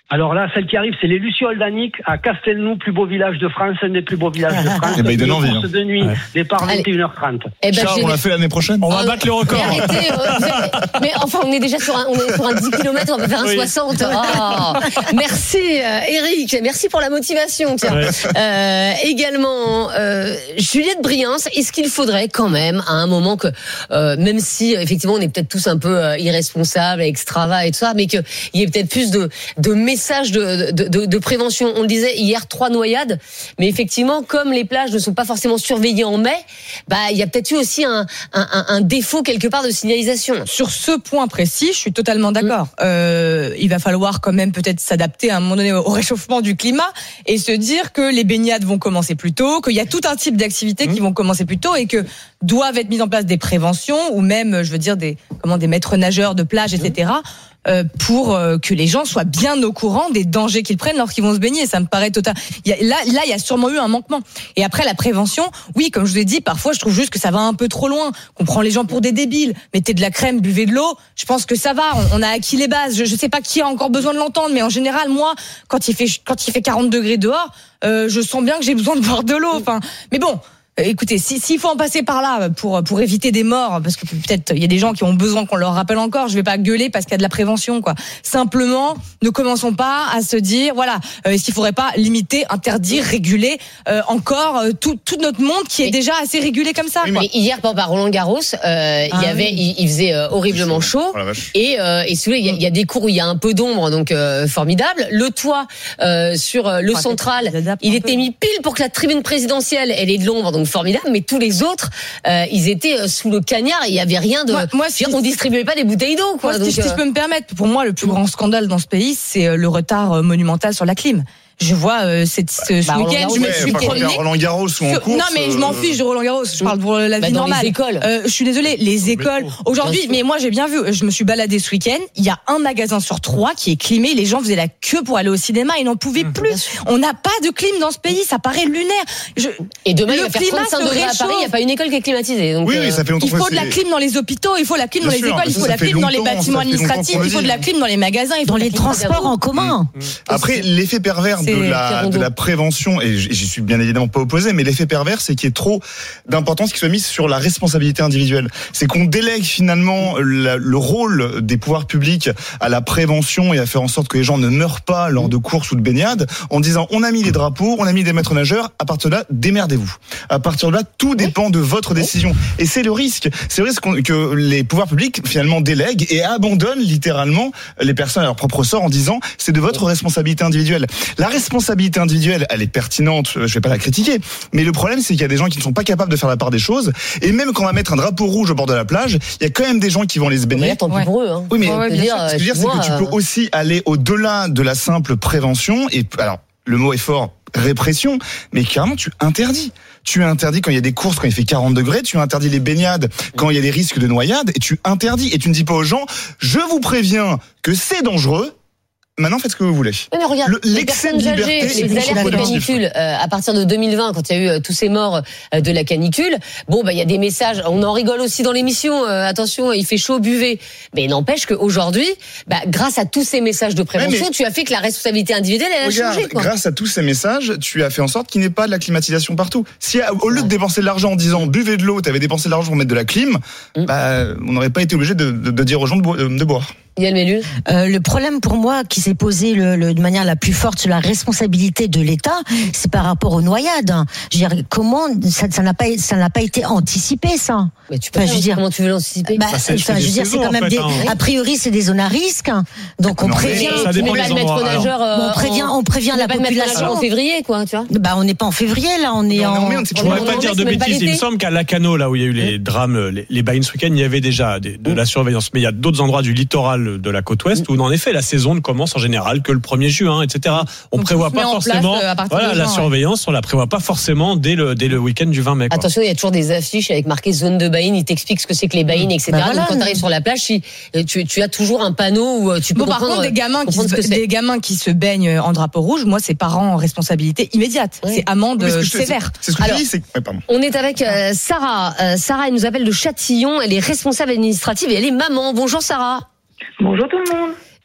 Alors là, celle qui arrive, c'est les Lucioles d'Annick à Castelnou, plus beau village de France, un des plus beaux villages de France. Eh ben, il donne envie. Course de nuit, Ouais. départ vingt et une heures trente. Eh ben, Charles, j'ai- on l'a fait l'année prochaine. On va Oh, battre le record. Mais arrêtez, euh, vous avez- mais enfin, on est déjà sur un, on est sur un dix kilomètres, on va faire un Oui. soixante. Oh, merci, euh, Eric. Merci pour la motivation. Tiens. Ouais. Euh, également, euh, Juliette Briens, est-ce qu'il faudrait quand même, à un moment que, euh, même si effectivement on est peut-être tous un peu euh, irresponsables, extravas et tout ça, mais qu'il y ait peut-être plus de, de messages de, de, de, de prévention. On le disait hier, trois noyades, mais effectivement, comme les plages ne sont pas forcément surveillées en mai, bah il y a peut-être eu aussi un, un, un, un défaut quelque part de signalisation. Sur ce point précis, je suis totalement d'accord. Euh, il va falloir quand même peut-être s'adapter à un moment donné au réchauffement du climat et se dire que les baignades vont commencer plus tôt, qu'il y a tout un type d'activités qui vont commencer plus tôt et que doivent être mises en place des préventions ou même, je veux dire, des comment des maîtres nageurs de plage, et cetera. Euh, pour euh, que les gens soient bien au courant des dangers qu'ils prennent lorsqu'ils vont se baigner. Ça me paraît total. Il y a, là, là, il y a sûrement eu un manquement. Et après, la prévention, oui, comme je vous ai dit, parfois, je trouve juste que ça va un peu trop loin, qu'on prend les gens pour des débiles. Mettez de la crème, buvez de l'eau. Je pense que ça va. On, on a acquis les bases. Je, je sais pas qui a encore besoin de l'entendre, mais en général, moi, quand il fait quand il fait quarante degrés dehors, euh, je sens bien que j'ai besoin de boire de l'eau. Enfin, mais bon. Écoutez, si, s'il faut en passer par là pour pour éviter des morts, parce que peut-être il y a des gens qui ont besoin qu'on leur rappelle encore, je vais pas gueuler parce qu'il y a de la prévention, quoi. Simplement, ne commençons pas à se dire, voilà, euh, est-ce qu'il faudrait pas limiter, interdire, réguler euh, encore euh, tout tout notre monde qui est Mais- déjà assez régulé comme ça, quoi. Mais hier, par exemple, à Roland Garros, euh, il y Ah avait, oui. il, il faisait euh, horriblement chaud. Oh la vache. Et, euh, et si vous voulez, il y a, il y a des cours où il y a un peu d'ombre, donc euh, formidable. Le toit euh, sur euh, le Ouais, central, ils adaptent il un était peu. mis pile pour que la tribune présidentielle, elle ait de l'ombre, donc formidable. Mais tous les autres, euh, ils étaient euh, sous le cagnard. Il y avait rien de. Moi- moi, Je veux dire, si- on distribuait pas des bouteilles d'eau, quoi. Moi, donc, si, si euh, je peux me permettre, pour moi, le plus grand scandale dans ce pays, c'est euh, le retard euh, monumental sur la clim. Je vois euh, cette, ce, ce Bah, Roland week-end, Garros, je me Ouais, suis par contre, promenée. Roland Garros ou en Sur- course. non mais je m'en euh, fiche de Roland Garros, je parle pour la bah, vie dans normale. les écoles. Euh, je suis désolée, les écoles. Aujourd'hui, Bien sûr. mais moi j'ai bien vu, je me suis baladée ce week-end, il y a un magasin sur trois qui est climé, les gens faisaient la queue pour aller au cinéma, ils n'en pouvaient Bien plus. sûr. On n'a pas de clim dans ce pays, ça paraît lunaire. Je, Et demain, il le va faire climat trente-cinq se degrés à Paris. Il n'y a réchauffe. pas une école qui est climatisée. Donc, Oui, euh, oui, ça fait longtemps il que faut de la c'est- clim dans les hôpitaux, il faut la clim dans Bien les sûr, écoles, il ça, faut ça la fait clim dans les longtemps, bâtiments ça fait longtemps administratifs, qu'on le il faut de dit. la clim dans les magasins, il faut Dans de la les clim transports en commun. Après, l'effet pervers de C'est la, Pierre de la prévention, et j'y suis bien évidemment pas opposé, mais l'effet pervers, c'est qu'il y ait trop d'importance qui soit mise sur la responsabilité individuelle. C'est qu'on délègue finalement la- le rôle des pouvoirs publics à la prévention et à faire en sorte que les gens ne meurent pas lors de courses ou de baignades, en disant on a mis les drapeaux, on a mis des maîtres nageurs, à partir de là, démerdez-vous. À partir de là, tout dépend de votre décision. Et c'est le risque. C'est le risque qu'on- que les pouvoirs publics finalement délèguent et abandonnent littéralement les personnes à leur propre sort en disant c'est de votre responsabilité individuelle. La responsabilité individuelle, elle est pertinente, je vais pas la critiquer, mais le problème c'est qu'il y a des gens qui ne sont pas capables de faire la part des choses, et même quand on va mettre un drapeau rouge au bord de la plage, il y a quand même des gens qui vont aller se baigner. D'ailleurs, tant pis Ouais. pour eux. Hein. Oui, mais Ouais, ouais, Je veux bien dire, sûr. ce que je veux dire, c'est excuse-moi, que tu peux euh, aussi aller au-delà de la simple prévention, et alors, le mot est fort, répression, mais carrément, tu interdis. Tu interdis quand il y a des courses, quand il fait quarante degrés, tu interdis les baignades quand il y a des risques de noyade, et tu interdis, et tu ne dis pas aux gens, je vous préviens que c'est dangereux, maintenant faites ce que vous voulez. Oui, mais regarde, Le- les l'excès de personnes liberté, âgées, c'est les une alertes de contre-productif. canicule, euh, à partir de deux mille vingt, quand il y a eu euh, tous ces morts euh, de la canicule, bon, bah, il y a des messages, on en rigole aussi dans l'émission, euh, attention, il fait chaud, buvez. Mais n'empêche qu'aujourd'hui, bah, grâce à tous ces messages de prévention, mais- tu as fait que la responsabilité individuelle, elle a Regarde, changé, quoi. grâce à tous ces messages, tu as fait en sorte qu'il n'y ait pas de la climatisation partout. Si au lieu de dépenser de l'argent en disant buvez de l'eau, tu avais dépensé de l'argent pour mettre de la clim, Mm. bah, on n'aurait pas été obligé de, de, de dire aux gens de, bo- de boire. Yann Mellul. Euh, le problème pour moi qui s'est posé le, le, de manière la plus forte sur la responsabilité de l'État, c'est par rapport aux noyades. Je veux dire, comment ça, ça n'a pas ça n'a pas été anticipé ça. Mais tu peux Enfin, pas, je veux dire- comment tu veux l'anticiper? Bah, Bah, c'est- enfin, c'est je veux des dire, c'est saisons, quand en même fait, des, hein. a priori, c'est des zones à risque. Donc on Non, mais prévient. ça Tu dépend mets pas des le maître endroits. nageur, euh, on prévient, en- on prévient tu mets la pas le maître nageur population. en février, quoi, tu vois. Bah, on n'est pas en février là, on est Mais on est en. en mai, on ne sait Je pas. ne pourrais On pas demandait, dire de c'est même pas bêtises. Il me l'été. semble qu'à Lacano, là où il y a eu les drames, les, les bains ce week-end, il y avait déjà des- de la surveillance. Mais il y a d'autres endroits du littoral de la côte ouest où, en effet, la saison ne commence en général que le premier juin, et cetera. On Donc, prévoit tout se pas met en place, forcément. euh, à partir Voilà, de la juin, ouais. surveillance, on la prévoit pas forcément dès le dès le week-end du vingt mai. quoi. Attention, il y a toujours des affiches avec marqué zone de bain, ils t'expliquent ce que c'est que les bains, et cetera. Bah voilà. Donc quand tu arrives sur la plage, si, tu, tu as toujours un panneau où tu peux Bon, par comprendre, contre, des gamins, qui comprendre se, ce que c'est. des gamins qui se baignent en drapeau rouge, moi, c'est parents en responsabilité immédiate. Oui. C'est amende Oui, ce que je te- sévère. C'est ce que Alors- je dis, c'est. Ouais, pardon. On est avec euh, Sarah. Euh, Sarah, elle nous appelle de Châtillon. Elle est responsable administrative et elle est maman. Bonjour Sarah. Bonjour tout le monde.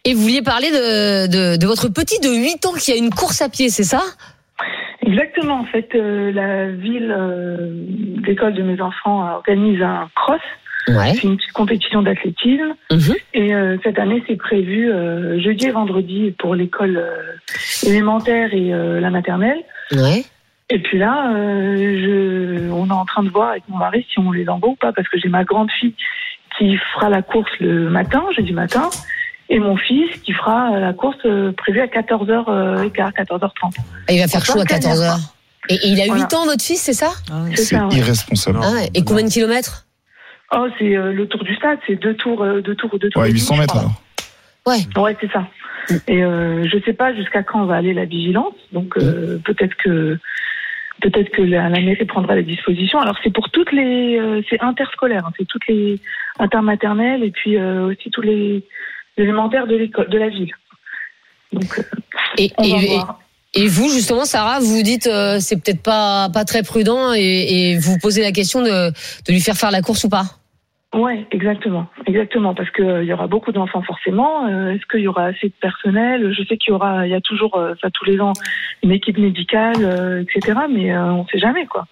Et vous vouliez parler de, de, de votre petit de huit ans qui a une course à pied, c'est ça ? Exactement. En fait, euh, la ville euh, d'école de mes enfants organise un cross. Ouais. C'est une petite compétition d'athlétisme. Mmh. Et euh, cette année, c'est prévu euh, jeudi et vendredi pour l'école euh, élémentaire et euh, la maternelle. Ouais. Et puis là, euh, je, on est en train de voir avec mon mari si on les envoie ou pas, parce que j'ai ma grande fille qui fera la course le matin, jeudi matin, et mon fils qui fera la course euh, prévue à quatorze heures quinze, quatorze heures trente. Et il va faire chaud à quatorze heures. Et, et il a Voilà. huit ans, votre fils, c'est ça ? C'est, C'est ça, ouais. irresponsable. Ah ouais. Et combien de kilomètres ? Oh, c'est euh, le tour du stade, c'est deux tours, euh, deux tours ou deux tours. Ouais, et huit cents demi, mètres je alors. Ouais. crois. Ouais, c'est ça. Et euh, je sais pas jusqu'à quand va aller la vigilance, donc euh, peut-être que peut-être que la, la mairie prendra les dispositions. Alors c'est pour toutes les, euh, c'est interscolaire, hein, c'est toutes les intermaternelles et puis euh, aussi tous les élémentaires de l'école, de la ville. Donc euh, Et, on va et, voir. et vous, justement, Sarah, vous vous dites euh, c'est peut-être pas pas très prudent et, et vous posez la question de, de lui faire faire la course ou pas ? Ouais, exactement, exactement, parce que euh, il y aura beaucoup d'enfants forcément. Euh, est-ce qu'il y aura assez de personnel ? Je sais qu'il y aura, il y a toujours, euh, ça tous les ans, une équipe médicale, euh, et cetera. Mais euh, on sait jamais quoi.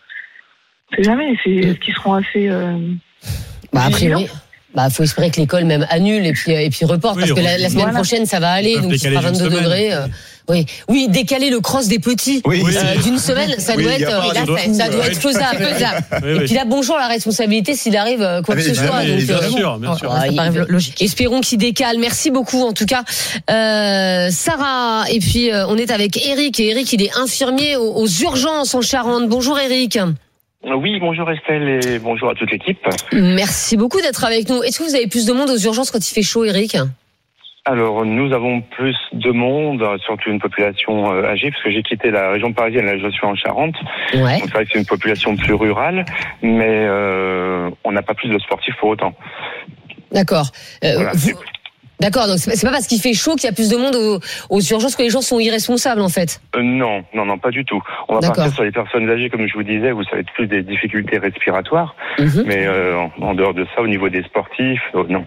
On sait jamais. C'est est-ce qu'ils seront assez euh, Bah a vigilants ? priori. Bah, faut espérer que l'école même annule et puis et puis reporte, Oui, parce que la, la semaine voilà. prochaine ça va aller, Ils peuvent donc il décaler sera d'une vingt-deux semaine. degrés. Euh, oui, oui, décaler le cross des petits Oui, euh, c'est- d'une semaine, ça Oui, doit il y a être, pas euh, de ça, fou, ça doit ouais. être faisable. faisable. Oui, Et oui. puis là, bonjour la responsabilité s'il arrive euh, quoi que ce Évidemment, soit. Donc, Bien euh, sûr, bien sûr. Ah, Ça il- paraît logique. Espérons qu'il décale. Merci beaucoup en tout cas, euh, Sarah. Et puis euh, on est avec Eric. Et Eric, il est infirmier aux, aux urgences en Charente. Bonjour Eric. Oui, bonjour Estelle et bonjour à toute l'équipe. Merci beaucoup d'être avec nous. Est-ce que vous avez plus de monde aux urgences quand il fait chaud, Eric ? Alors, nous avons plus de monde, surtout une population euh, âgée, parce que j'ai quitté la région parisienne, là je suis en Charente. Ouais. Donc c'est vrai que c'est une population plus rurale, mais euh, on n'a pas plus de sportifs pour autant. D'accord. Euh, Voilà. vous- D'accord, donc c'est pas- c'est pas parce qu'il fait chaud qu'il y a plus de monde aux, aux urgences que les gens sont irresponsables en fait. Euh, non, non, non, pas du tout. On va D'accord. partir sur les personnes âgées, comme je vous disais, où ça va être plus des difficultés respiratoires, Mhm. mais euh, en, en dehors de ça, au niveau des sportifs, euh, non.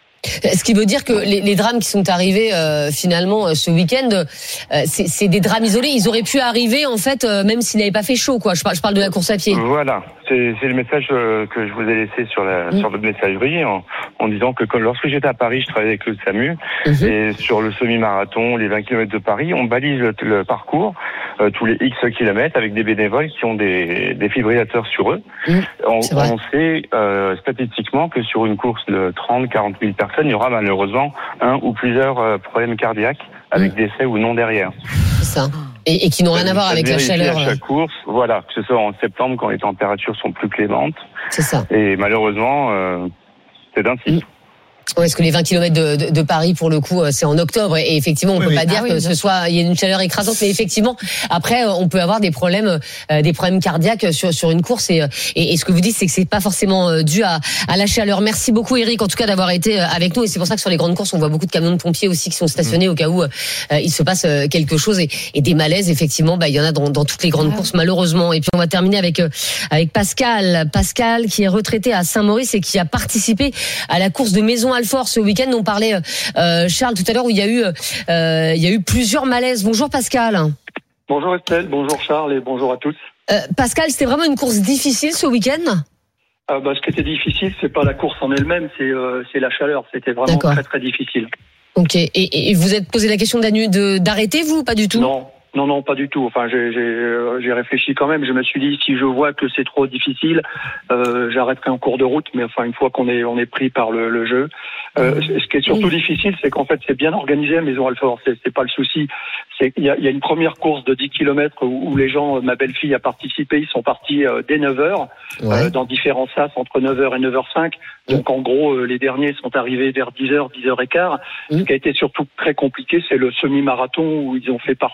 Ce qui veut dire que les, les drames qui sont arrivés euh, finalement euh, ce week-end, euh, c'est, c'est des drames isolés. Ils auraient pu arriver en fait euh, même s'il n'avait pas fait chaud, quoi. Je parle, je parle de la course à pied. Voilà, c'est, c'est le message euh, que je vous ai laissé sur la Mm. sur votre messagerie en, en disant que quand, lorsque j'étais à Paris, je travaillais avec le SAMU Mhm. et sur le semi-marathon, les vingt kilomètres de Paris, on balise le, le parcours euh, tous les X kilomètres avec des bénévoles qui ont des défibrillateurs sur eux. Mm. On, C'est vrai. on sait euh, statistiquement que sur une course de trente à quarante mille personnes, il y aura malheureusement un ou plusieurs euh, problèmes cardiaques avec Mm. décès ou non derrière. C'est ça. Et, et qui n'ont rien à voir avec la Vérifier chaleur. à euh, chaque course, voilà, que ce soit en septembre quand les températures sont plus clémentes. C'est ça. Et malheureusement, euh, c'est ainsi. Mm. Ouais, est-ce que les vingt kilomètres de, de, de Paris, pour le coup, euh, c'est en octobre et effectivement, on Oui, peut oui. pas dire Ah oui, que bien ce soit il y a une chaleur écrasante, mais effectivement, après, euh, on peut avoir des problèmes, euh, des problèmes cardiaques sur sur une course et, euh, et et ce que vous dites, c'est que c'est pas forcément euh, dû à à la chaleur. Merci beaucoup, Eric, en tout cas d'avoir été euh, avec nous et c'est pour ça que sur les grandes courses, on voit beaucoup de camions de pompiers aussi qui sont stationnés au cas où euh, il se passe euh, quelque chose et, et des malaises. Effectivement, bah il y en a dans dans toutes les grandes courses malheureusement. Et puis on va terminer avec euh, avec Pascal, Pascal qui est retraité à Saint-Maurice et qui a participé à la course de Maison-Alfort ce week-end. On parlait, euh, Charles, tout à l'heure où il y a eu, euh, il y a eu plusieurs malaises. Bonjour Pascal. Bonjour Estelle, bonjour Charles et bonjour à tous. Euh, Pascal, c'était vraiment une course difficile ce week-end ? Ah bah, ce qui était difficile, c'est pas la course en elle-même, c'est euh, c'est la chaleur. C'était vraiment D'accord. très très difficile. Ok. Et, et vous êtes posé la question d'annu- de d'arrêter vous ou pas du tout ? Non, non, non, pas du tout. Enfin, j'ai j'ai euh, j'ai réfléchi quand même. Je me suis dit si je vois que c'est trop difficile, euh, j'arrêterai en cours de route. Mais enfin, une fois qu'on est on est pris par le, le jeu, euh, ce qui est surtout difficile, c'est qu'en fait c'est bien organisé à Maison-Alfort. C'est c'est pas le souci. C'est il y a, il y a une première course de dix kilomètres où, où les gens, ma belle-fille a participé. Ils sont partis euh, dès neuf heures Ouais. euh, dans différents sas entre neuf heures et neuf heures cinq. Donc en gros, euh, les derniers sont arrivés vers dix heures, dix heures quinze. Mm. Ce qui a été surtout très compliqué, c'est le semi-marathon où ils ont fait partir euh,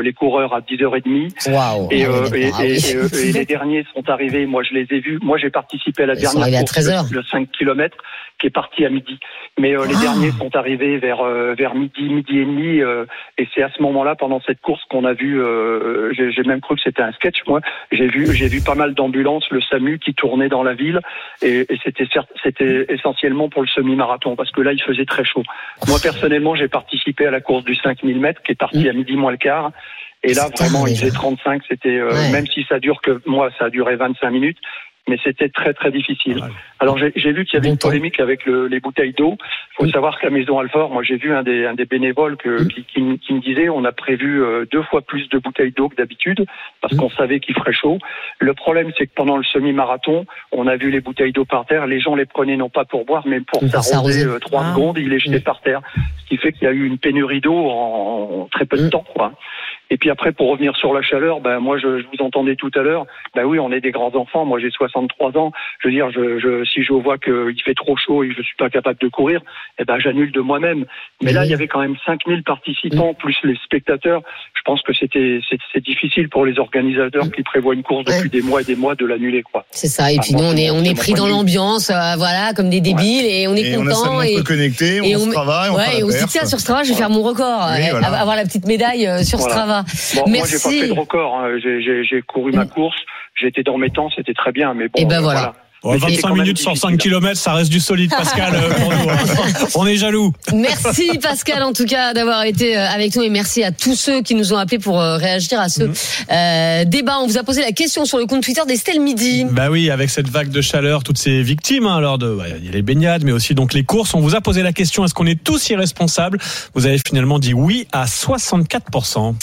les coureurs à dix heures trente. Waouh. Et, ah euh, oui, et, ah oui. et, et, et les derniers sont arrivés. Moi, je les ai vus. Moi, j'ai participé à la Ils sont dernière arrivés à course, treize heures. le, le cinq kilomètres, qui est parti à midi. Mais euh, les Ah. derniers sont arrivés vers euh, vers midi, midi et demi. Euh, et c'est à ce moment-là, pendant cette course, qu'on a vu. Euh, j'ai, j'ai même cru que c'était un sketch. Moi, j'ai vu j'ai vu pas mal d'ambulances, le SAMU qui tournait dans la ville. Et, et c'était certes, c'était essentiellement pour le semi-marathon, parce que là, il faisait très chaud. Moi, personnellement, j'ai participé à la course du cinq mille mètres, qui est partie à midi moins le quart. Et là, C'est vraiment, tard, il déjà. faisait trente-cinq. C'était, euh, Ouais. même si ça dure que, moi, ça a duré vingt-cinq minutes. Mais c'était très, très difficile. Alors, j'ai, j'ai vu qu'il y avait Bon une temps. polémique avec le, les bouteilles d'eau. Il faut savoir qu'à Maison Alfort, moi, j'ai vu un des, un des bénévoles que, qui, qui, me- qui me disait, on a prévu euh, deux fois plus de bouteilles d'eau que d'habitude, parce qu'on savait qu'il ferait chaud. Le problème, c'est que pendant le semi-marathon, on a vu les bouteilles d'eau par terre. Les gens les prenaient non pas pour boire, mais pour Pour s'arroser s'arroser. euh, trois Ah. secondes, ils les jetaient par terre. Ce qui fait qu'il y a eu une pénurie d'eau en, en très peu de temps, quoi. Et puis après, pour revenir sur la chaleur, ben moi, je, je vous entendais tout à l'heure. Ben oui, on est des grands enfants. Moi, j'ai soixante-trois ans. Je veux dire, je, je, si je vois qu'il fait trop chaud et que je suis pas capable de courir, eh ben j'annule de moi-même. Mais là, il y avait quand même cinq mille participants plus les spectateurs. Je pense que c'était c'est, c'est difficile pour les organisateurs qui prévoient une course depuis des mois et des mois de l'annuler, quoi. C'est ça. Et Ah, puis moi, nous, on c'est est, mon- on c'est est mon pris point dans de vue. l'ambiance, euh, voilà, comme des débiles, et on est Et on a sa content. montre Et, connectée, on et se on- travaille, on ouais, fait et la on se dit, perf. tiens, sur Strava, je vais faire mon record, Oui, euh, voilà. avoir la petite médaille euh, sur Voilà. Strava. Bon, moi, j'ai pas Merci. fait de record. Hein. J'ai, j'ai, j'ai couru ma course. J'étais dans mes temps, c'était très bien. Mais bon, Et ben euh, voilà. Ouais, Mais c'était vingt-cinq quand même minutes sur cinq difficile. kilomètres, ça reste du solide, Pascal, euh, pour nous. hein. On est jaloux. Merci Pascal en tout cas d'avoir été euh, avec nous et merci à tous ceux qui nous ont appelés pour euh, réagir à ce euh, débat. On vous a posé la question sur le compte Twitter d'Estelle Midi. Bah oui, avec cette vague de chaleur, toutes ces victimes, hein, alors de, bah, il y a les baignades, mais aussi donc les courses. On vous a posé la question, est-ce qu'on est tous irresponsables? Vous avez finalement dit oui à soixante-quatre pour cent.